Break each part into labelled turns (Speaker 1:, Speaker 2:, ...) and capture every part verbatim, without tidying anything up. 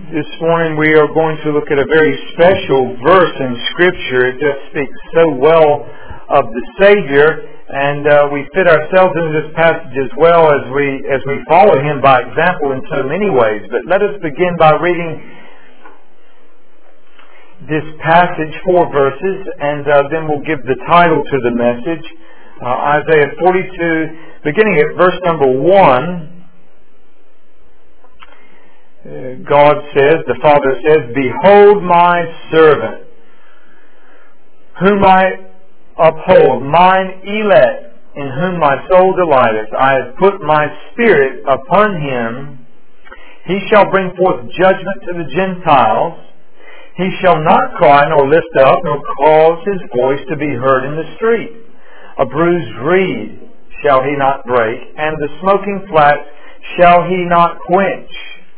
Speaker 1: This morning we are going to look at a very special verse in Scripture. It just speaks so well of the Savior, and uh, we fit ourselves into this passage as well as we as we follow Him by example in so many ways. But let us begin by reading this passage, four verses, and uh, then we'll give the title to the message. Uh, Isaiah forty-two, beginning at verse number one. God says, the Father says, "Behold my servant, whom I uphold, mine elect, in whom my soul delighteth. I have put my spirit upon him. He shall bring forth judgment to the Gentiles. He shall not cry, nor lift up, nor cause his voice to be heard in the street. A bruised reed shall he not break, and the smoking flax shall he not quench.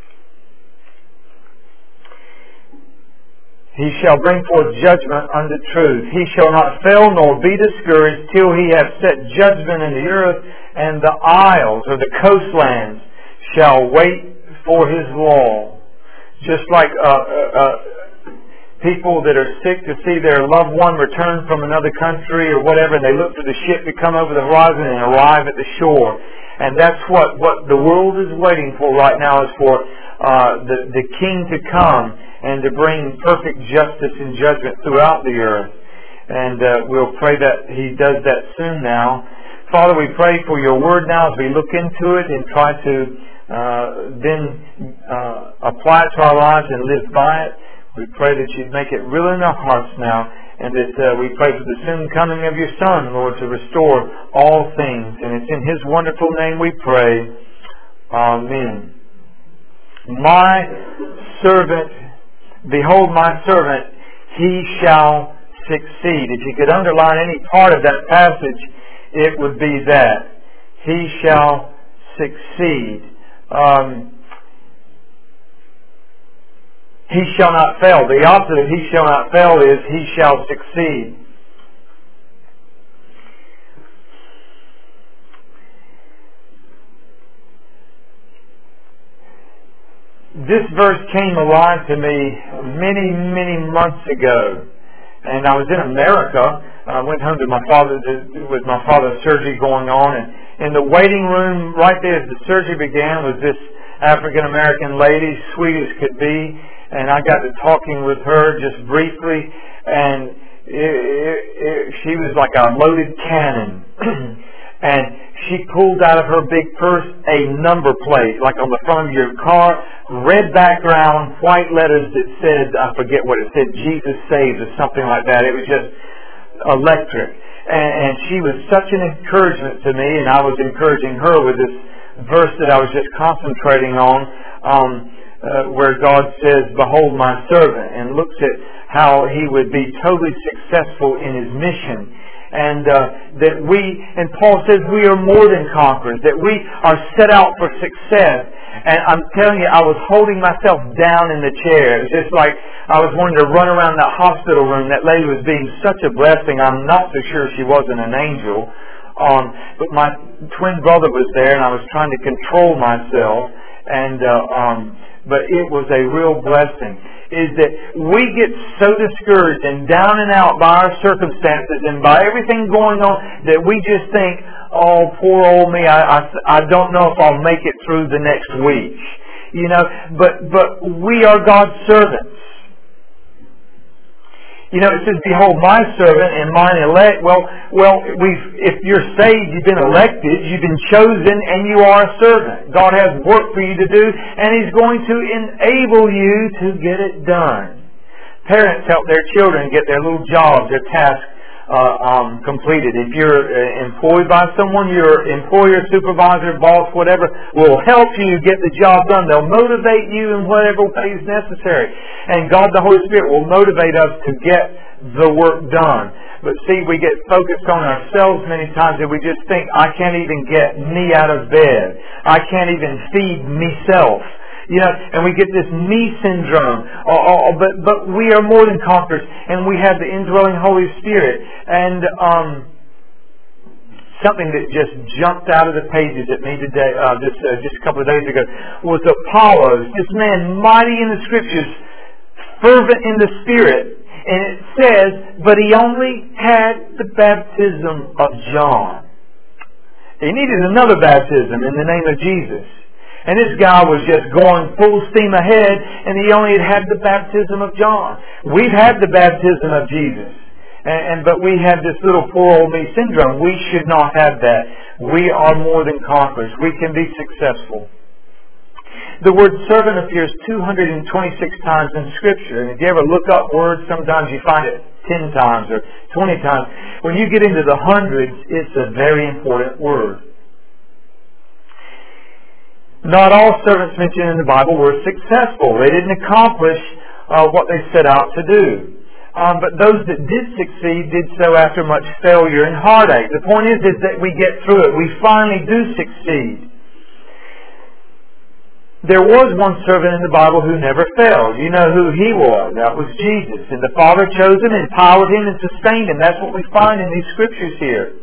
Speaker 1: He shall bring forth judgment unto truth. He shall not fail nor be discouraged till he have set judgment in the earth, and the isles or the coastlands shall wait for his law." Just like uh, uh, uh, people that are sick to see their loved one return from another country or whatever, and they look for the ship to come over the horizon and arrive at the shore. And that's what, what the world is waiting for right now, is for uh, the, the King to come and to bring perfect justice and judgment throughout the earth. And uh, we'll pray that He does that soon now. Father, we pray for Your Word now as we look into it and try to uh, then uh, apply it to our lives and live by it. We pray that You'd make it real in our hearts now, and that uh, we pray for the soon coming of Your Son, Lord, to restore all things. And it's in His wonderful name we pray. Amen. My servant, behold my servant, he shall succeed. If you could underline any part of that passage, it would be that. He shall succeed. Um, he shall not fail. The opposite of he shall not fail is he shall succeed. This verse came alive to me many, many months ago, and I was in America. I went home to my father with my father's surgery going on, and in the waiting room, right there as the surgery began, was this African American lady, sweet as could be, and I got to talking with her just briefly, and it, it, it, she was like a loaded cannon. And she pulled out of her big purse a number plate, like on the front of your car, red background, white letters that said, I forget what it said, Jesus Saves or something like that. It was just electric. And, and she was such an encouragement to me, and I was encouraging her with this verse that I was just concentrating on, um, uh, where God says, "Behold my servant," and looks at how he would be totally successful in his mission. And uh, that we, and Paul says we are more than conquerors, that we are set out for success. And I'm telling you, I was holding myself down in the chair. It was just like I was wanting to run around that hospital room. That lady was being such a blessing. I'm not so sure she wasn't an angel. Um, but my twin brother was there, and I was trying to control myself. And uh, um, but it was a real blessing. Is that we get so discouraged and down and out by our circumstances and by everything going on that we just think, "Oh, poor old me, I, I, I don't know if I'll make it through the next week." You know, but but we are God's servants. You know, it says, "Behold my servant and mine elect." Well, well, we've, if you're saved, you've been elected, you've been chosen, and you are a servant. God has work for you to do, and He's going to enable you to get it done. Parents help their children get their little jobs, their tasks uh, um, completed. If you're uh, employed by someone, your employer, supervisor, boss, whatever, will help you get the job done. They'll motivate you in whatever way is necessary. And God, the Holy Spirit, will motivate us to get the work done. But see, we get focused on ourselves many times and we just think, "I can't even get me out of bed. I can't even feed myself." You know, and we get this me syndrome. Oh, oh, but but we are more than conquerors, and we have the indwelling Holy Spirit. And um, something that just jumped out of the pages at me today, uh, just, uh, just a couple of days ago, was Apollos. This man, mighty in the Scriptures, fervent in the Spirit. And it says, but he only had the baptism of John. He needed another baptism in the name of Jesus. And this guy was just going full steam ahead, and he only had had the baptism of John. We've had the baptism of Jesus. And, and but we have this little poor old me syndrome. We should not have that. We are more than conquerors. We can be successful. The word servant appears two hundred twenty-six times in Scripture. And if you ever look up words, sometimes you find it ten times or twenty times. When you get into the hundreds, it's a very important word. Not all servants mentioned in the Bible were successful. They didn't accomplish uh, what they set out to do. Um, but those that did succeed did so after much failure and heartache. The point is, is that we get through it. We finally do succeed. There was one servant in the Bible who never failed. You know who he was. That was Jesus. And the Father chose him, empowered him, and sustained him. That's what we find in these Scriptures here.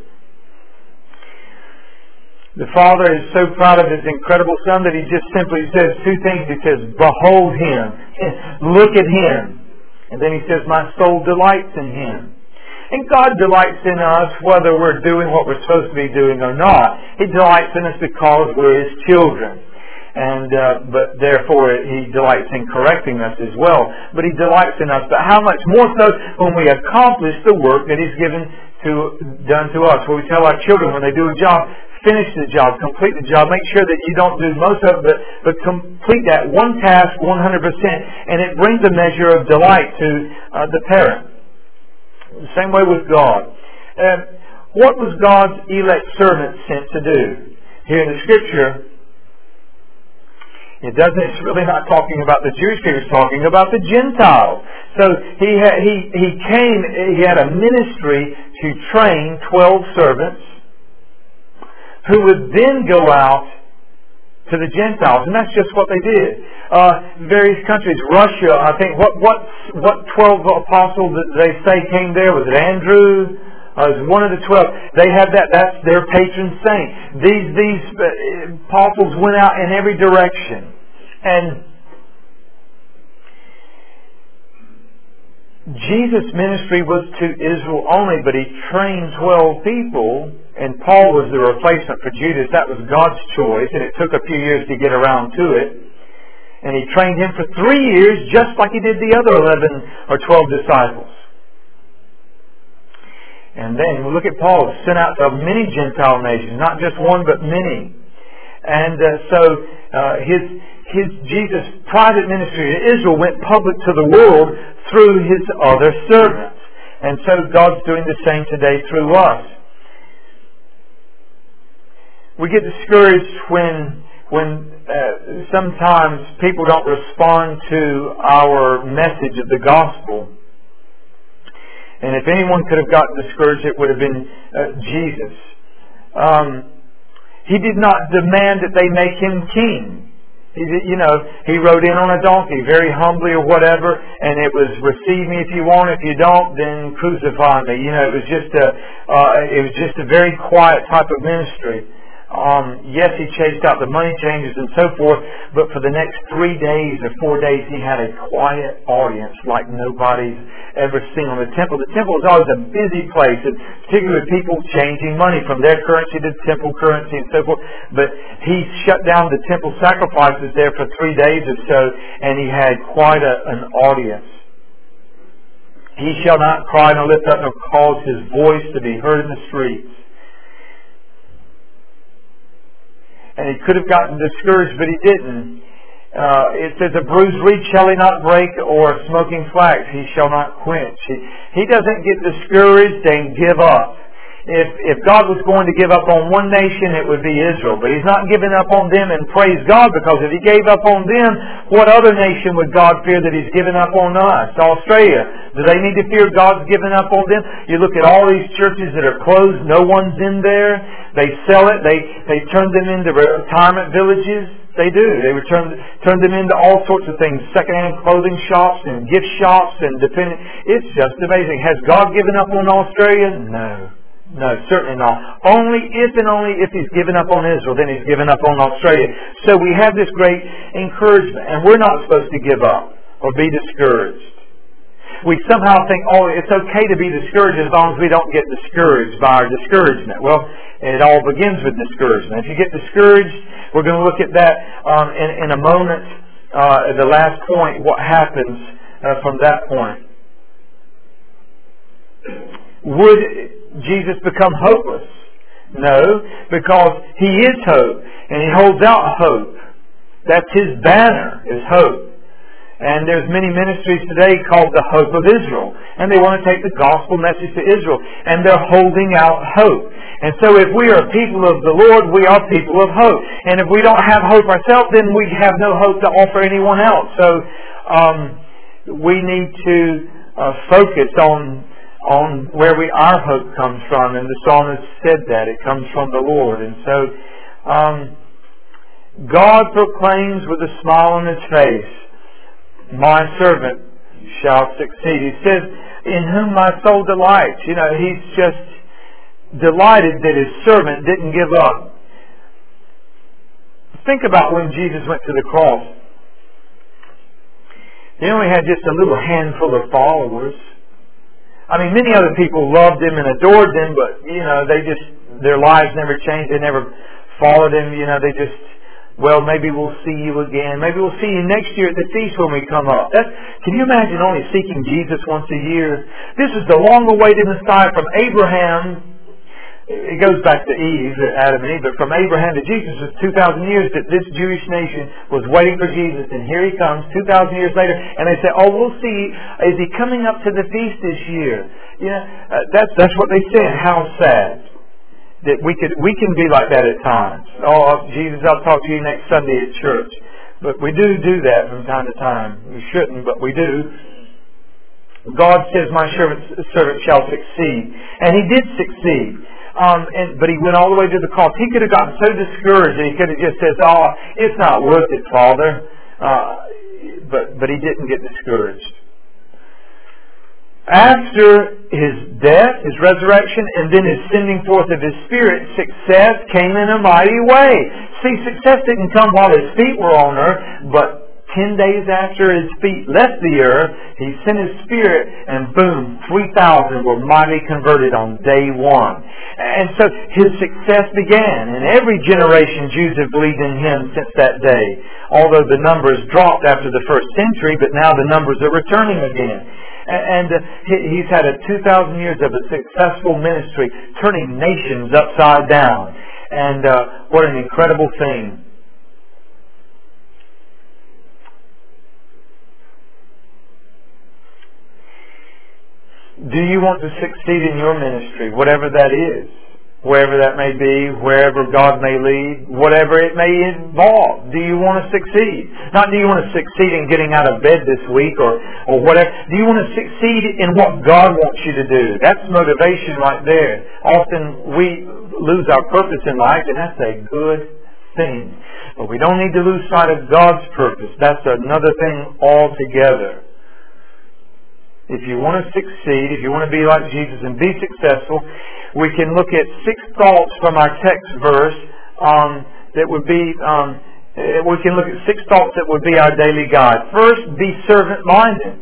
Speaker 1: The Father is so proud of His incredible Son that He just simply says two things. He says, behold Him. Look at Him. And then He says, my soul delights in Him. And God delights in us whether we're doing what we're supposed to be doing or not. He delights in us because we're His children. And uh, but therefore He delights in correcting us as well. But He delights in us. But how much more so when we accomplish the work that He's given to done to us. Where we tell our children when they do a job, finish the job, complete the job. Make sure that you don't do most of it, but, but complete that one task one hundred percent. And it brings a measure of delight to uh, the parent. The same way with God. Uh, what was God's elect servant sent to do? Here in the Scripture, it doesn't, it's really not talking about the Jewish people, it's talking about the Gentiles. So he had, he, he came, he had a ministry to train twelve servants who would then go out to the Gentiles. And that's just what they did. Uh, various countries, Russia, I think, what what what twelve apostles that they say came there? Was it Andrew? Uh, it was one of the twelve. They had that, that's their patron saint. These, these apostles went out in every direction. And Jesus' ministry was to Israel only, but He trained twelve people, and Paul was the replacement for Judas. That was God's choice, and it took a few years to get around to it. And He trained him for three years, just like He did the other eleven or twelve disciples. And then we look at Paul, sent out to many Gentile nations, not just one, but many. And uh, so uh, his his Jesus' private ministry to Israel went public to the world through His other servants. And so God's doing the same today through us. We get discouraged when when uh, sometimes people don't respond to our message of the gospel. And if anyone could have gotten discouraged, it would have been uh, Jesus. Um, he did not demand that they make Him king. He, you know, He rode in on a donkey, very humbly or whatever, and it was, receive me if you want, if you don't, then crucify me. You know, it was just a, uh, it was just a very quiet type of ministry. Um, yes, He chased out the money changers and so forth, but for the next three days or four days, He had a quiet audience like nobody's ever seen on the temple. The temple was always a busy place, and particularly with people changing money from their currency to temple currency and so forth. But He shut down the temple sacrifices there for three days or so, and He had quite a, an audience. He shall not cry nor lift up nor cause His voice to be heard in the streets. And he could have gotten discouraged, but he didn't. Uh, it says, a bruised reed shall he not break, or a smoking flax he shall not quench. He, he doesn't get discouraged and give up. If, if God was going to give up on one nation, it would be Israel. But He's not giving up on them, and praise God, because if He gave up on them, what other nation would God fear that He's given up on us? Australia. Do they need to fear God's given up on them? You look at all these churches that are closed, no one's in there. They sell it. They, they turn them into retirement villages. They do. They would turn, turn them into all sorts of things. Second-hand clothing shops and gift shops and dependent. It's just amazing. Has God given up on Australia? No. No, certainly not. Only if and only if He's given up on Israel, then He's given up on Australia. So we have this great encouragement, and we're not supposed to give up or be discouraged. We somehow think, oh, it's okay to be discouraged as long as we don't get discouraged by our discouragement. Well, it all begins with discouragement. If you get discouraged, we're going to look at that um, in, in a moment. Uh, the last point, what happens uh, from that point. Would Jesus become hopeless? No, because He is hope, and He holds out hope. That's His banner, is hope. And there's many ministries today called the Hope of Israel, and they want to take the gospel message to Israel, and they're holding out hope. And so if we are people of the Lord, we are people of hope. And if we don't have hope ourselves, then we have no hope to offer anyone else. So um, we need to uh, focus on on where we our hope comes from, and the psalmist said that it comes from the Lord. And so um, God proclaims with a smile on His face, my servant shall succeed. He says, in whom my soul delights. You know, He's just delighted that His servant didn't give up. Think about when Jesus went to the cross. He only had just a little handful of followers. I mean, many other people loved Him and adored Him, but, you know, they just, their lives never changed. They never followed Him. You know, they just, well, maybe we'll see you again. Maybe we'll see you next year at the feast when we come up. That's, can you imagine only seeking Jesus once a year? This is the long-awaited Messiah from Abraham. It goes back to Eve, Adam and Eve, but from Abraham to Jesus was two thousand years that this Jewish nation was waiting for Jesus, and here He comes two thousand years later, and they say, oh, we'll see, is He coming up to the feast this year? You know, uh, that's that's what they said. How sad that we could we can be like that at times. Oh, Jesus, I'll talk to you next Sunday at church. But we do do that from time to time. We shouldn't, but we do. God says, my servant, servant shall succeed. And He did succeed. Um, and, but He went all the way to the cross. He could have gotten so discouraged that He could have just said, oh, it's not worth it, Father. Uh, but, but He didn't get discouraged. After His death, His resurrection, and then His sending forth of His Spirit, success came in a mighty way. See, success didn't come while His feet were on earth, but ten days after His feet left the earth, He sent His Spirit, and boom, three thousand were mightily converted on day one. And so His success began, and every generation Jews have believed in Him since that day. Although the numbers dropped after the first century, but now the numbers are returning again. And uh, He's had a two thousand years of a successful ministry, turning nations upside down. And uh, what an incredible thing. Do you want to succeed in your ministry, whatever that is? Wherever that may be, wherever God may lead, whatever it may involve. Do you want to succeed? Not do you want to succeed in getting out of bed this week or, or whatever. Do you want to succeed in what God wants you to do? That's motivation right there. Often we lose our purpose in life, and that's a good thing. But we don't need to lose sight of God's purpose. That's another thing altogether. If you want to succeed, if you want to be like Jesus and be successful, we can look at six thoughts from our text verse um, that would be, um, we can look at six thoughts that would be our daily guide. First, be servant-minded.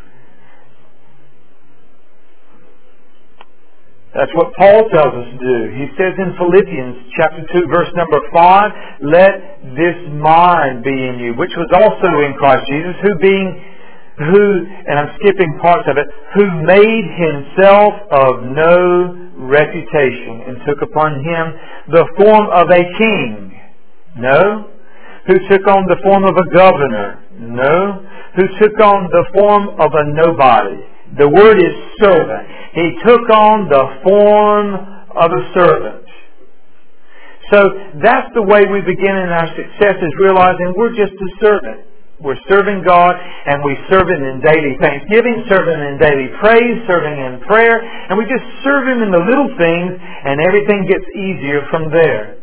Speaker 1: That's what Paul tells us to do. He says in Philippians chapter two, verse number five, let this mind be in you, which was also in Christ Jesus, who being who, and I'm skipping parts of it, who made Himself of no reputation and took upon Him the form of a king. No. Who took on the form of a governor. No. Who took on the form of a nobody. The word is servant. He took on the form of a servant. So that's the way we begin in our success, is realizing we're just a servant. We're serving God, and we serve Him in daily thanksgiving, serve Him in daily praise, serving in prayer, and we just serve Him in the little things, and everything gets easier from there.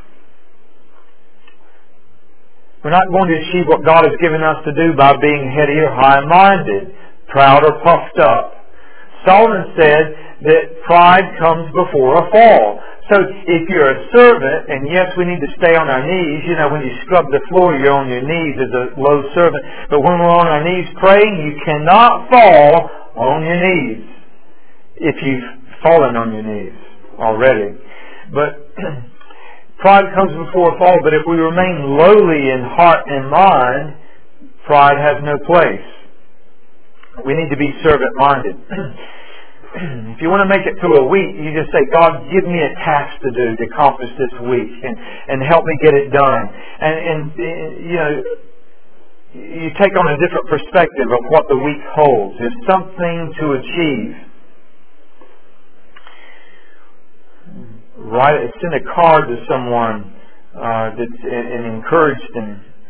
Speaker 1: We're not going to achieve what God has given us to do by being heady or high-minded, proud or puffed up. Solomon said that pride comes before a fall. So if you're a servant, and yes, we need to stay on our knees. You know, when you scrub the floor, you're on your knees as a low servant. But when we're on our knees praying, you cannot fall on your knees if you've fallen on your knees already. But pride comes before a fall. But if we remain lowly in heart and mind, pride has no place. We need to be servant-minded. If you want to make it through a week, you just say, God, give me a task to do to accomplish this week, and, and help me get it done. And, and you know, you take on a different perspective of what the week holds. There's something to achieve. Write, send a card to someone uh, that's, and, and encourage them.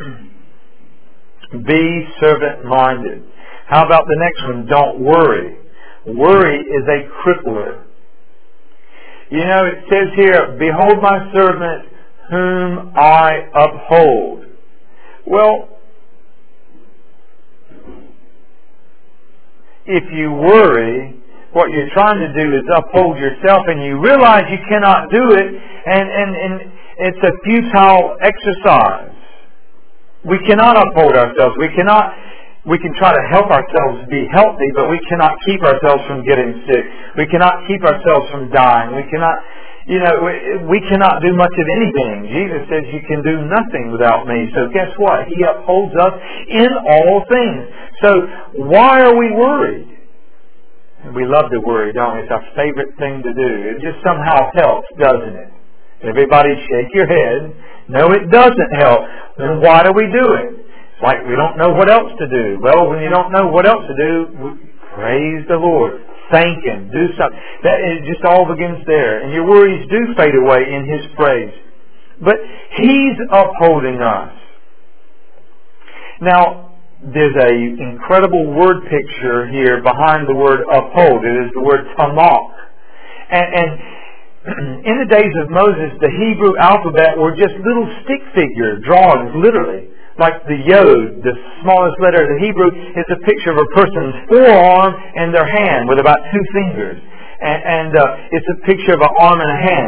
Speaker 1: Be servant-minded. How about the next one? Don't worry. Worry is a crippler. You know, it says here, behold my servant whom I uphold. Well, if you worry, what you're trying to do is uphold yourself, and you realize you cannot do it, and, and, and it's a futile exercise. We cannot uphold ourselves. We cannot... We can try to help ourselves be healthy, but we cannot keep ourselves from getting sick. We cannot keep ourselves from dying. We cannot, you know, we, we cannot do much of anything. Jesus says you can do nothing without me. So guess what? He upholds us in all things. So why are we worried? We love to worry, don't we? It's our favorite thing to do. It just somehow helps, doesn't it? Everybody shake your head. No, it doesn't help. Then why do we do it? It's like we don't know what else to do. Well, when you don't know what else to do, praise the Lord. Thank Him. Do something. That it just all begins there. And your worries do fade away in His praise. But He's upholding us. Now, there's an incredible word picture here behind the word uphold. It is the word tamach. And, and in the days of Moses, the Hebrew alphabet were just little stick figure drawings, literally. Like the yod, the smallest letter of the Hebrew, is a picture of a person's forearm and their hand with about two fingers. And, and uh, it's a picture of an arm and a hand.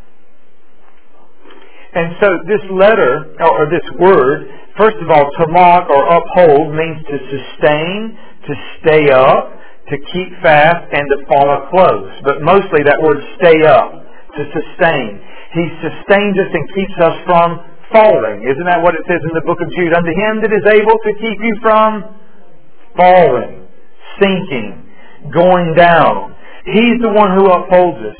Speaker 1: And so this letter, or this word, first of all, tamach or uphold means to sustain, to stay up, to keep fast, and to follow close. But mostly that word stay up, to sustain. He sustains us and keeps us from falling. Isn't that what it says in the book of Jude? Unto Him that is able to keep you from falling, sinking, going down. He's the one who upholds us.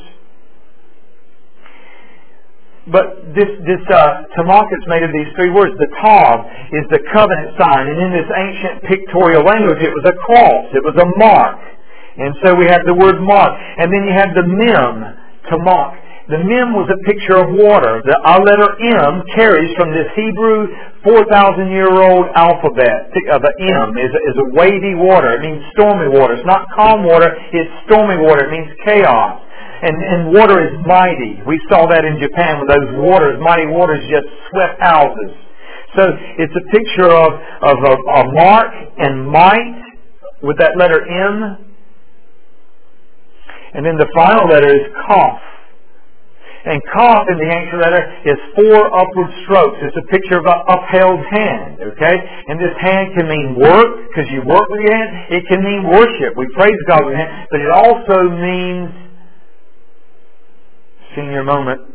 Speaker 1: But this this uh, tamach is made of these three words. The tav is the covenant sign, and in this ancient pictorial language, it was a cross. It was a mark, and so we have the word mark, and then you have the mem, tamach. The mem was a picture of water. The our letter M carries from this Hebrew four thousand year old alphabet. Uh, the M is, is a wavy water. It means stormy water. It's not calm water. It's stormy water. It means chaos. And, and water is mighty. We saw that in Japan with those waters. Mighty waters just swept houses. So it's a picture of, of a, a mark and might with that letter M. And then the final letter is Kaf. And Kaf in the ancient letter is four upward strokes. It's a picture of an upheld hand, okay? And this hand can mean work, because you work with your hand. It can mean worship. We praise God with your hand. But it also means, senior moment,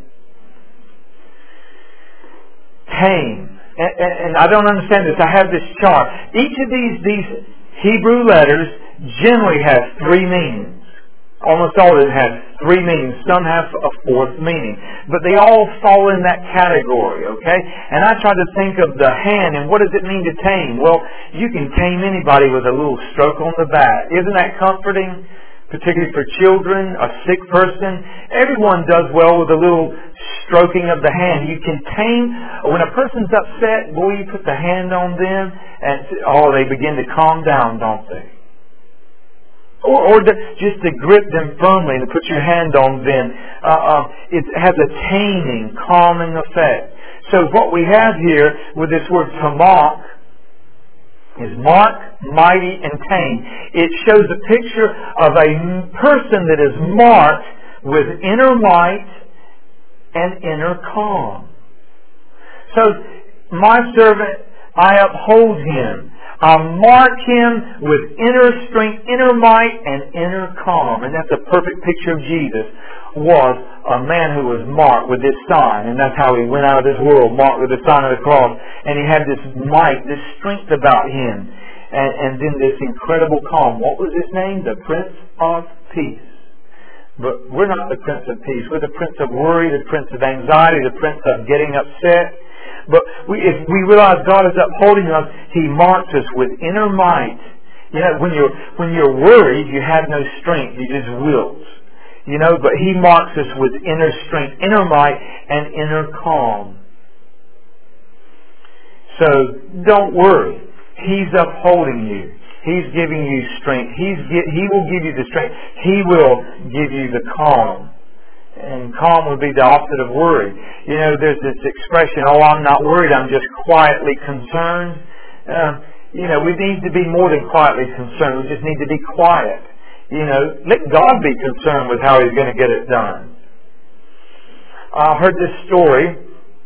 Speaker 1: tame. And, and, and I don't understand this. I have this chart. Each of these, these Hebrew letters generally has three meanings. Almost all of them have three meanings. Some have a fourth meaning. But they all fall in that category, okay? And I try to think of the hand, and what does it mean to tame? Well, you can tame anybody with a little stroke on the back. Isn't that comforting? Particularly for children, a sick person. Everyone does well with a little stroking of the hand. You can tame. When a person's upset, boy, you put the hand on them, and oh, they begin to calm down, don't they? Or, or to, just to grip them firmly and to put your hand on them. Uh, uh, it has a taming, calming effect. So what we have here with this word tamach, is mark, mighty, and tame. It shows a picture of a person that is marked with inner might and inner calm. So, my servant, I uphold him. I mark him with inner strength, inner might, and inner calm. And that's a perfect picture of Jesus. Was a man who was marked with this sign, and that's how he went out of this world, marked with the sign of the cross. And he had this might, this strength about him, and, and then this incredible calm. What was his name? The Prince of Peace. But we're not the Prince of Peace. We're the Prince of Worry, the Prince of Anxiety, the Prince of getting upset. But we, if we realize God is upholding us, He marks us with inner might. You know, when you're when you're worried, you have no strength. You just wilt. You know, but He marks us with inner strength, inner might, and inner calm. So don't worry. He's upholding you. He's giving you strength. He's He will give you the strength. He will give you the calm. And calm would be the opposite of worry. You know, there's this expression, oh, I'm not worried, I'm just quietly concerned. Uh, you know, we need to be more than quietly concerned. We just need to be quiet. You know, let God be concerned with how He's going to get it done. I heard this story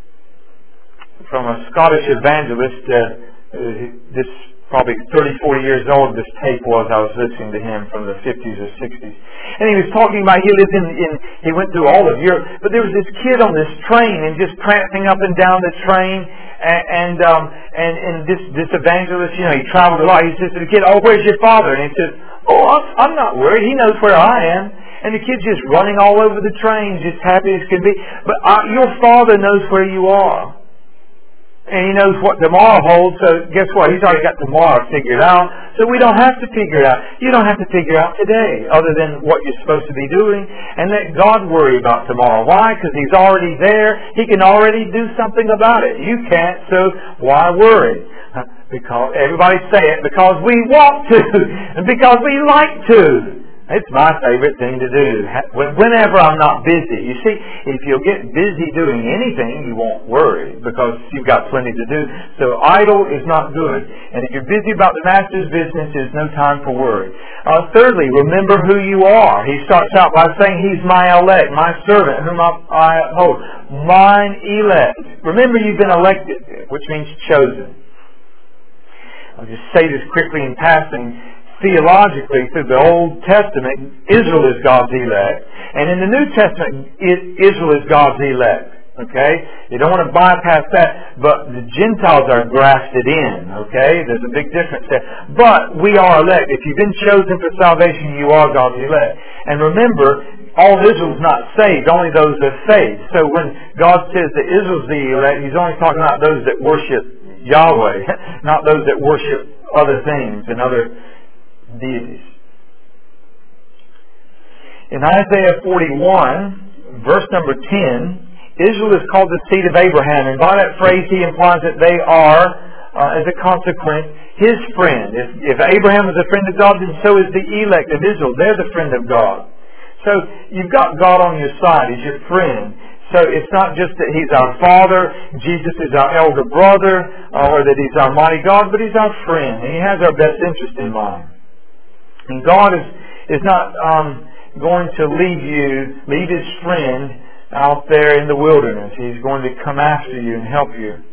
Speaker 1: from a Scottish evangelist. Uh, this probably thirty, forty years old this tape was. I was listening to him from the fifties or sixties. And he was talking about, he lived in, in, he went through all of Europe, but there was this kid on this train and just prancing up and down the train, and, and, um, and, and this, this evangelist, you know, he traveled a lot. He says to the kid, oh, where's your father? And he says, oh, I'm, I'm not worried. He knows where I am. And the kid's just running all over the train, just happy as can be. But uh, your father knows where you are. And He knows what tomorrow holds, so guess what? He's already got tomorrow figured out. So we don't have to figure it out. You don't have to figure out today, other than what you're supposed to be doing. And let God worry about tomorrow. Why? Because He's already there. He can already do something about it. You can't, so why worry? Because, everybody say it, because we want to. And because we like to. It's my favorite thing to do. Whenever I'm not busy. You see, if you'll get busy doing anything, you won't worry because you've got plenty to do. So idle is not good. And if you're busy about the Master's business, there's no time for worry. Uh, thirdly, remember who you are. He starts out by saying, He's my elect, my servant, whom I uphold. Mine elect. Remember, you've been elected, which means chosen. I'll just say this quickly in passing. Theologically, through the Old Testament, Israel is God's elect. And in the New Testament, Israel is God's elect. Okay? You don't want to bypass that, but the Gentiles are grafted in. Okay? There's a big difference there. But we are elect. If you've been chosen for salvation, you are God's elect. And remember, all of Israel is not saved, only those of faith. So when God says that Israel's the elect, He's only talking about those that worship Yahweh, not those that worship other things and other deities. In Isaiah forty-one, verse number ten, Israel is called the seed of Abraham, and by that phrase he implies that they are, uh, as a consequence, his friend. If, if Abraham is a friend of God, then so is the elect of Israel. They're the friend of God. So you've got God on your side. He's your friend. So it's not just that He's our Father, Jesus is our elder brother, or that He's our mighty God, but He's our friend, and He has our best interest in mind. And God is, is not um, going to leave you, leave His friend out there in the wilderness. He's going to come after you and help you.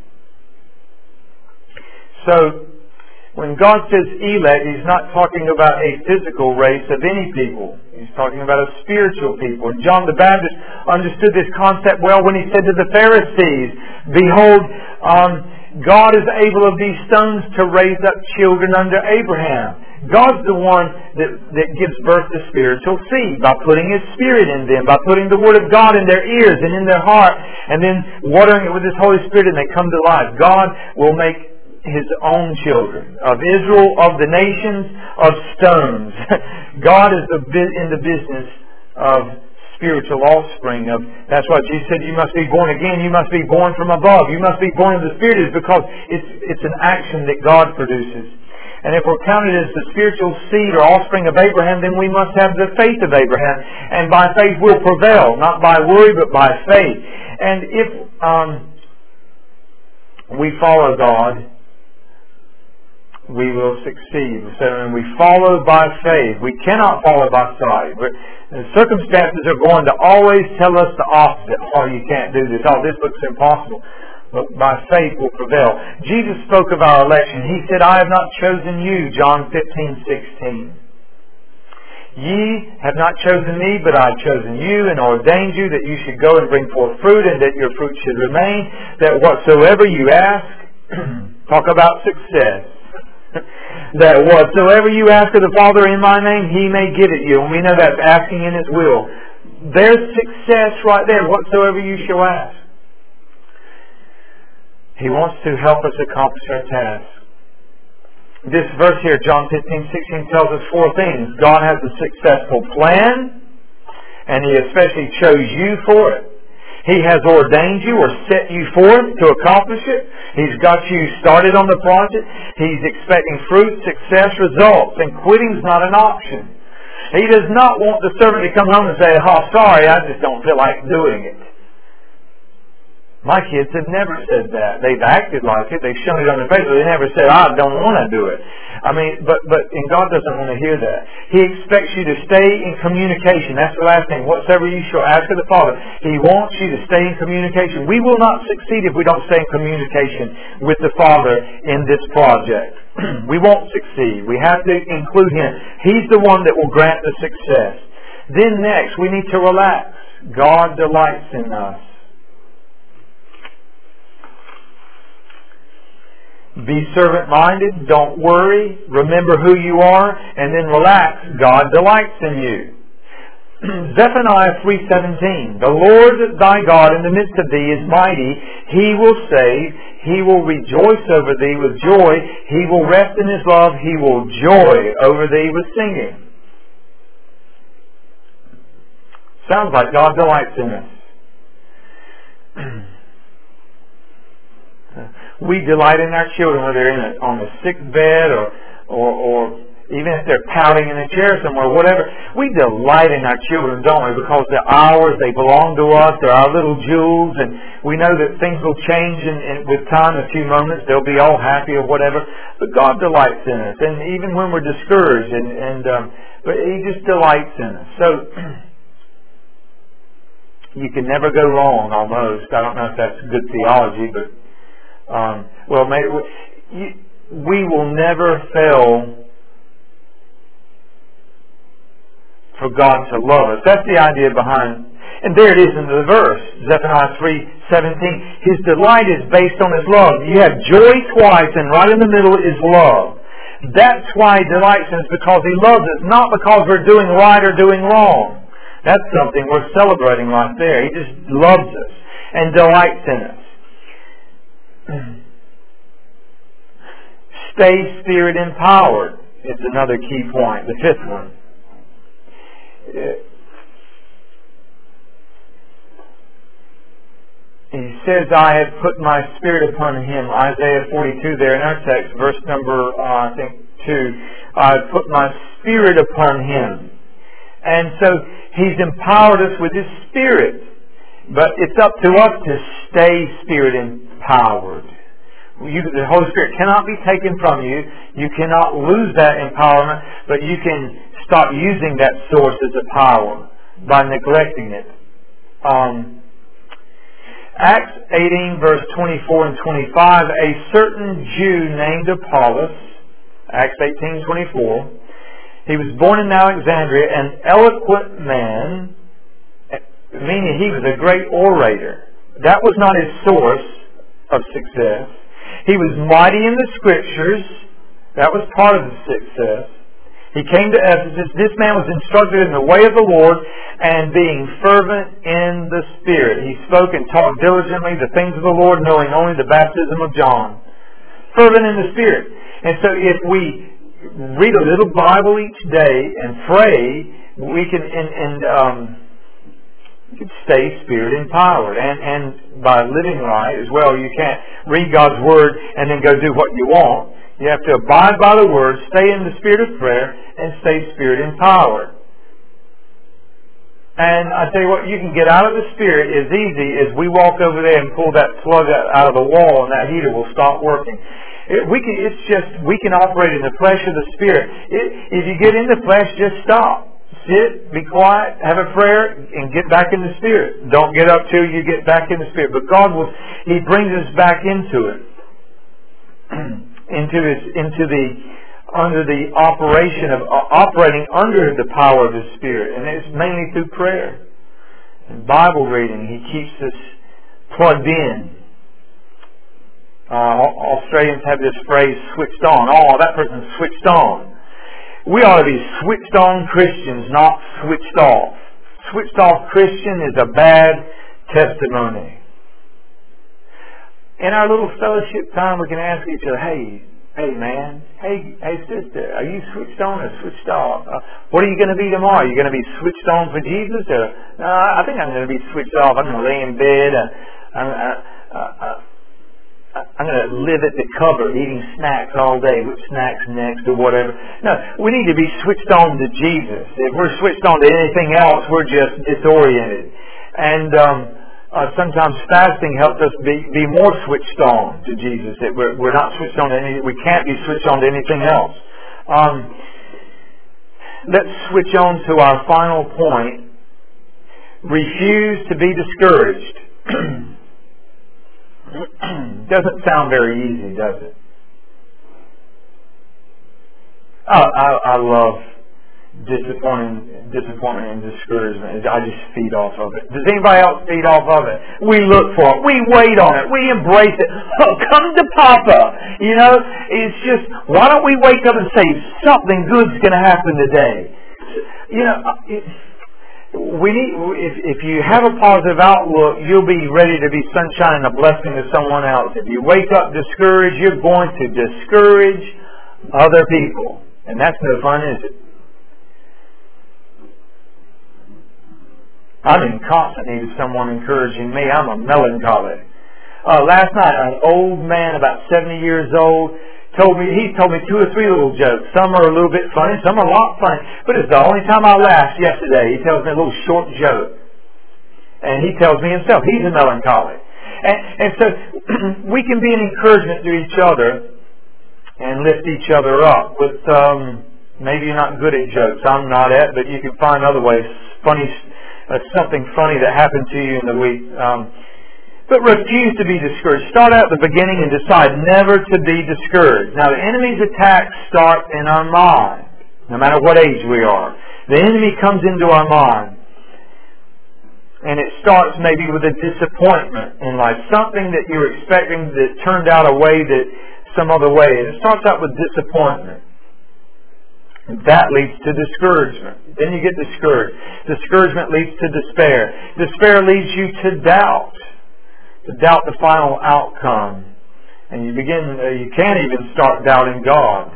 Speaker 1: So, when God says elect, He's not talking about a physical race of any people. He's talking about a spiritual people. And John the Baptist understood this concept well when he said to the Pharisees, Behold, um, God is able of these stones to raise up children unto Abraham. God's the one that, that gives birth to spiritual seed by putting His Spirit in them, by putting the Word of God in their ears and in their heart, and then watering it with His Holy Spirit, and they come to life. God will make His own children, of Israel, of the nations, of stones. God is the, in the business of spiritual offspring. Of that's why Jesus said, you must be born again, you must be born from above, you must be born of the Spirit, is because it's, it's an action that God produces. And if we're counted as the spiritual seed or offspring of Abraham, then we must have the faith of Abraham. And by faith we'll prevail, not by worry, but by faith. And if um, we follow God, we will succeed. So when we follow by faith, we cannot follow by sight. The circumstances are going to always tell us the opposite. Oh, you can't do this. Oh, this looks impossible. But by faith will prevail. Jesus spoke of our election. He said, I have not chosen you, John fifteen sixteen. Ye have not chosen me, but I have chosen you and ordained you that you should go and bring forth fruit, and that your fruit should remain, that whatsoever you ask, talk about success, that whatsoever you ask of the Father in my name, He may give it you. And we know that's asking in His will. There's success right there, whatsoever you shall ask. He wants to help us accomplish our task. This verse here, John fifteen sixteen, tells us four things. God has a successful plan, and He especially chose you for it. He has ordained you or set you forth to accomplish it. He's got you started on the project. He's expecting fruit, success, results, and quitting's not an option. He does not want the servant to come home and say, oh, sorry, I just don't feel like doing it. My kids have never said that. They've acted like it. They've shown it on their face, but they never said, I don't want to do it. I mean, but, but, and God doesn't want to hear that. He expects you to stay in communication. That's the last thing. Whatsoever you shall ask of the Father. He wants you to stay in communication. We will not succeed if we don't stay in communication with the Father in this project. We won't succeed. We have to include Him. He's the one that will grant the success. Then next, we need to relax. God delights in us. Be servant-minded, don't worry, remember who you are, and then relax. God delights in you. Zephaniah three seventeen. The Lord thy God in the midst of thee is mighty. He will save. He will rejoice over thee with joy. He will rest in His love. He will joy over thee with singing. Sounds like God delights in us. We delight in our children, whether they're in a, on a sick bed or, or, or even if they're pouting in a chair somewhere, whatever. We delight in our children, don't we? Because they're ours, they belong to us, they're our little jewels, and we know that things will change in, in, with time, a few moments. They'll be all happy or whatever. But God delights in us, and even when we're discouraged, and, and um, but He just delights in us. So you can never go wrong, almost. I don't know if that's good theology, but Um, well, maybe we, we will never fail for God to love us. That's the idea behind, and there it is in the verse, Zephaniah three seventeen. His delight is based on His love. You have joy twice, and right in the middle is love. That's why He delights in us, because He loves us, not because we're doing right or doing wrong. That's something worth celebrating right there. He just loves us and delights in us. Stay Spirit empowered is another key point, the fifth one. He says, I have put my Spirit upon him. Isaiah forty-two there in our text, verse number, uh, I think, two. I have put my Spirit upon him. And so He's empowered us with His Spirit. But it's up to us to stay Spirit empowered. You, the Holy Spirit cannot be taken from you. You cannot lose that empowerment, but you can stop using that source as a power by neglecting it. Um, Acts eighteen, verse twenty-four and twenty-five, a certain Jew named Apollos, Acts eighteen, twenty-four, he was born in Alexandria, an eloquent man, meaning he was a great orator. That was not his source of success. He was mighty in the Scriptures. That was part of the success. He came to Ephesus. This man was instructed in the way of the Lord and being fervent in the Spirit. He spoke and taught diligently the things of the Lord, knowing only the baptism of John. Fervent in the Spirit. And so if we read a little Bible each day and pray, we can and, and um, you can stay Spirit empowered. And, and by living right as well, you can't read God's Word and then go do what you want. You have to abide by the Word, stay in the spirit of prayer, and stay Spirit empowered. And I tell you what, you can get out of the Spirit as easy as we walk over there and pull that plug out of the wall and that heater will stop working. It, we can, it's just, we can operate in the flesh or the Spirit. It, if you get in the flesh, just stop. Sit, be quiet, have a prayer, and get back in the Spirit. Don't get up till you get back in the Spirit. But God will, He brings us back into it. into His, into the, under the operation of, uh, operating under the power of His Spirit. And it's mainly through prayer and Bible reading. He keeps us plugged in. Uh, Australians have this phrase, switched on. Oh, that person's switched on. We ought to be switched on Christians, not switched off. Switched off Christian is a bad testimony. In our little fellowship time, we can ask each other, hey, hey man, hey, hey sister, are you switched on or switched off? Uh, what are you going to be tomorrow? Are you going to be switched on for Jesus? Or, no, I think I'm going to be switched off. I'm going to lay in bed. Uh, I'm, uh, uh, uh, I'm going to live at the cupboard eating snacks all day, with snacks next or whatever. No, we need to be switched on to Jesus. If we're switched on to anything else, we're just disoriented. And um, uh, sometimes fasting helps us be, be more switched on to Jesus. That we're, we're not switched on to any, we can't be switched on to anything else. Um, let's switch on to our final point. Refuse to be discouraged. Doesn't sound very easy, does it? I, I, I love disappointment, disappointment and discouragement. I just feed off of it. Does anybody else feed off of it? We look for it. We wait on it. We embrace it. Oh, come to Papa. You know, it's just, why don't we wake up and say, something good's going to happen today? You know, it, We need, if, if you have a positive outlook, you'll be ready to be sunshine and a blessing to someone else. If you wake up discouraged, you're going to discourage other people. And that's no fun, is it? I'm in constant need of someone encouraging me. I'm a melancholy. Uh, last night, an old man, about seventy years old, told me, he told me two or three little jokes. Some are a little bit funny, some are a lot funny. But it's the only time I laughed yesterday. He tells me a little short joke. And he tells me himself, he's a melancholy. And, and so we can be an encouragement to each other and lift each other up with, um, maybe you're not good at jokes. I'm not at, but you can find other ways. Funny, uh, something funny that happened to you in the week. Um, But refuse to be discouraged. Start out at the beginning and decide never to be discouraged. Now, the enemy's attacks start in our mind, no matter what age we are. The enemy comes into our mind, and it starts maybe with a disappointment in life, something that you're expecting that turned out a way that some other way. And it starts out with disappointment. That leads to discouragement. Then you get discouraged. Discouragement leads to despair. Despair leads you to doubt. To doubt the final outcome, and you begin, uh, you can't even start doubting God.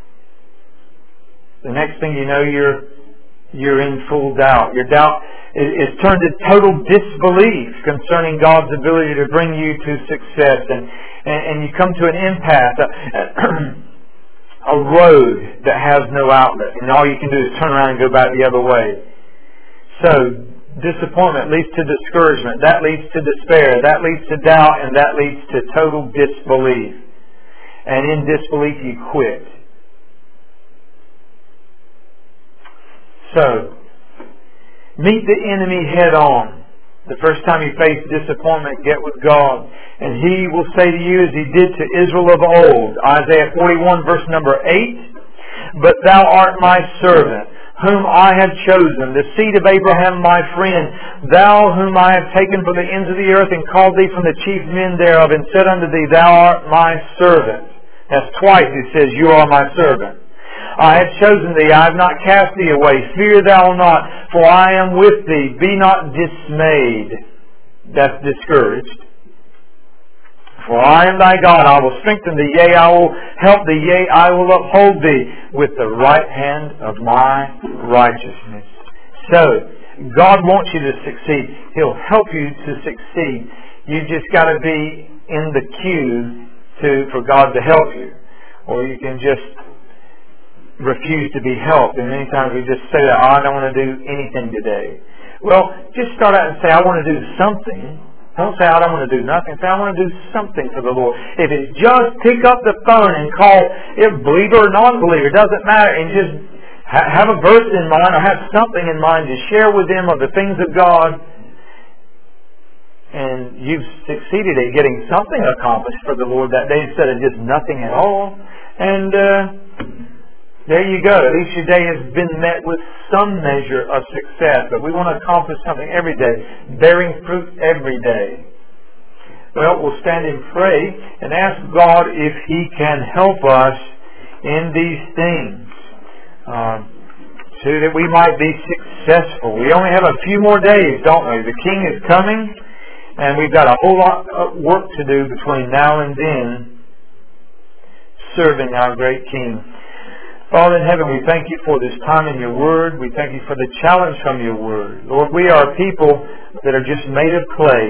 Speaker 1: The next thing you know, you're you're in full doubt. Your doubt is, is turned to total disbelief concerning God's ability to bring you to success, and and, and you come to an impasse, a, a road that has no outlet, and all you can do is turn around and go back the other way. So. Disappointment leads to discouragement. That leads to despair. That leads to doubt, and that leads to total disbelief. And in disbelief, you quit. So, meet the enemy head on. The first time you face disappointment, get with God. And He will say to you as He did to Israel of old, Isaiah forty-one, verse number eight, "But thou art my servant, whom I have chosen, the seed of Abraham my friend, thou whom I have taken from the ends of the earth and called thee from the chief men thereof, and said unto thee, thou art my servant." That's twice He says, you are my servant. "I have chosen thee, I have not cast thee away. Fear thou not, for I am with thee. Be not dismayed." That's discouraged. "For I am thy God, I will strengthen thee, yea, I will help thee, yea, I will uphold thee with the right hand of my righteousness." So, God wants you to succeed. He'll help you to succeed. You just got to be in the queue to for God to help you. Or you can just refuse to be helped. And many times we just say that, oh, I don't want to do anything today. Well, just start out and say, I want to do something. Don't say, I don't want to do nothing. Say, I want to do something for the Lord. If it's just pick up the phone and call, if believer or non-believer, doesn't matter, and just ha- have a verse in mind or have something in mind to share with them of the things of God, and you've succeeded at getting something accomplished for the Lord that day instead of just nothing at all. And uh, there you go. At least your day has been met with some measure of success. But we want to accomplish something every day, bearing fruit every day. Well, we'll stand and pray and ask God if He can help us in these things, uh, so that we might be successful. We only have a few more days, don't we? The King is coming, and we've got a whole lot of work to do between now and then, serving our great King. Father in heaven, we thank you for this time in your word. We thank you for the challenge from your word. Lord, we are people that are just made of clay.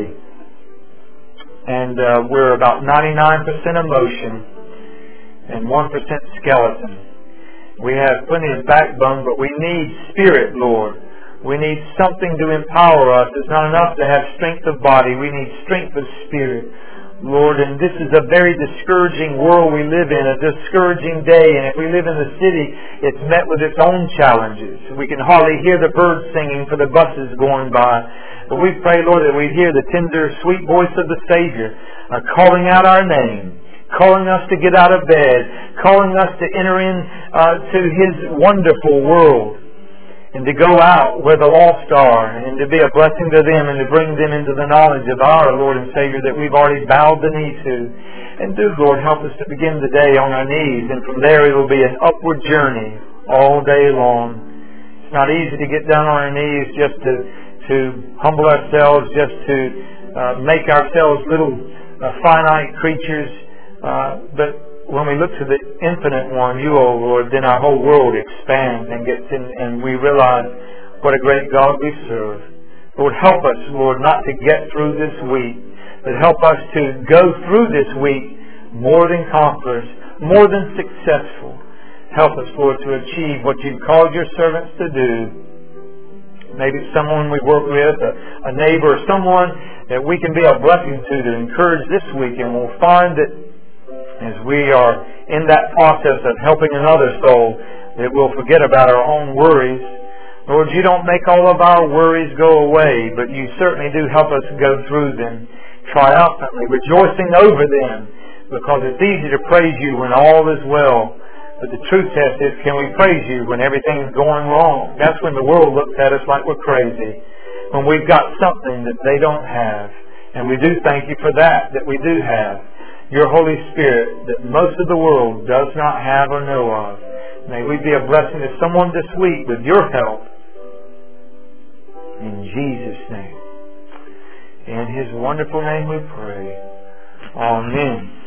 Speaker 1: And uh, we're about ninety-nine percent emotion and one percent skeleton. We have plenty of backbone, but we need spirit, Lord. We need something to empower us. It's not enough to have strength of body. We need strength of spirit. Lord, and this is a very discouraging world we live in, a discouraging day, and if we live in the city, it's met with its own challenges. We can hardly hear the birds singing for the buses going by. But we pray, Lord, that we hear the tender, sweet voice of the Savior uh, calling out our name, calling us to get out of bed, calling us to enter in uh, to His wonderful world, and to go out where the lost are, and to be a blessing to them, and to bring them into the knowledge of our Lord and Savior that we've already bowed the knee to. And do, Lord, help us to begin the day on our knees, and from there it will be an upward journey all day long. It's not easy to get down on our knees just to, to humble ourselves, just to uh, make ourselves little uh, finite creatures, uh, but when we look to the infinite one, you, O Lord, then our whole world expands and gets in, and we realize what a great God we serve. Lord, help us, Lord, not to get through this week, but help us to go through this week more than conquerors, more than successful. Help us, Lord, to achieve what you've called your servants to do. Maybe it's someone we work with, a, a neighbor, or someone that we can be a blessing to, to encourage this week, and we'll find that as we are in that process of helping another soul, that we'll forget about our own worries. Lord, you don't make all of our worries go away, but you certainly do help us go through them triumphantly, rejoicing over them, because it's easy to praise you when all is well. But the true test is, can we praise you when everything's going wrong? That's when the world looks at us like we're crazy, when we've got something that they don't have. And we do thank you for that, that we do have. Your Holy Spirit that most of the world does not have or know of. May we be a blessing to someone this week with your help. In Jesus' name. In His wonderful name we pray. Amen.